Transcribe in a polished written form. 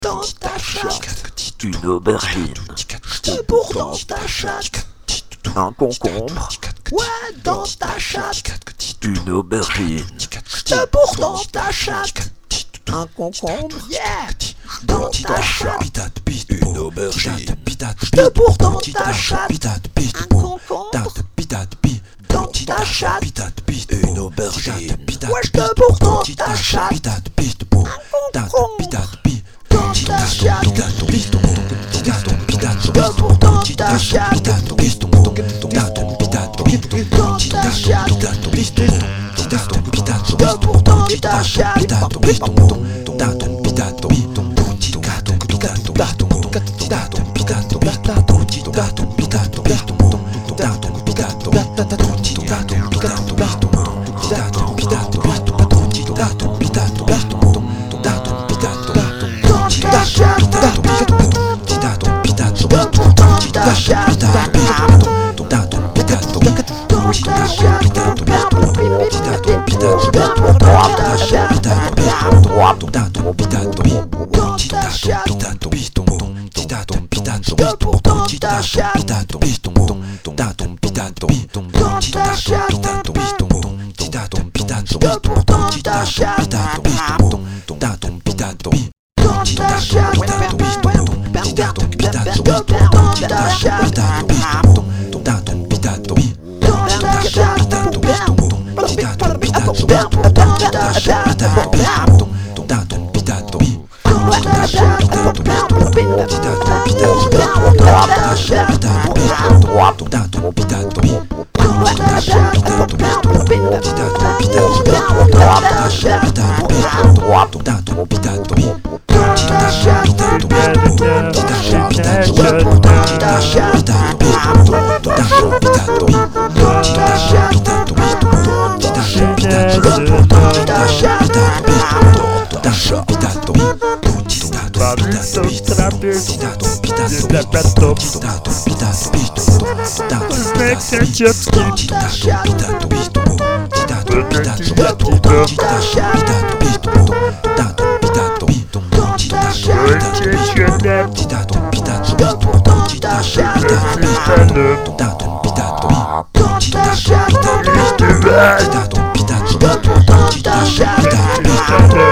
dans ta chatte, une aubergine, je te bourre dans ta chatte, un concombre, ouais dans ta chatte, une aubergine, je te bourre dans ta chatte, un concombre, yeah, dans ta chatte, une aubergine, je te bourre dans ta chatte, un concombre, dans ta chatte, une aubergine, ouais je te bourre dans ta chatte, un concombre, dans ta chatte, je te bourre dans ta chatte, dans ta chatte, je te bourre dans ta chatte, je te bourre dans ta chatte,